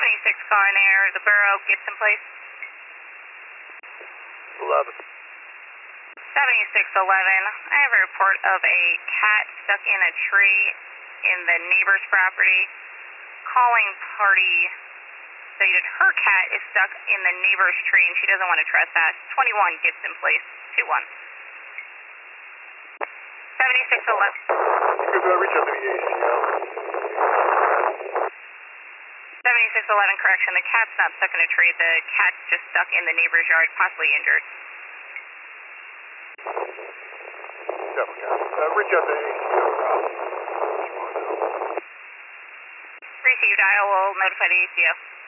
76 car in there, the borough gets in place. 11. 7611, I have a report of a cat stuck in a tree in the neighbor's property. Calling party stated her cat is stuck in the neighbor's tree and she doesn't want to trespass. 21 gets in place. 2-1. 7611. You could reach out to the ACO. 7611, correction. The cat's not stuck in a tree. The cat's just stuck in the neighbor's yard, possibly injured. Reach out to ACO, Rob. Received. I will notify the ACO.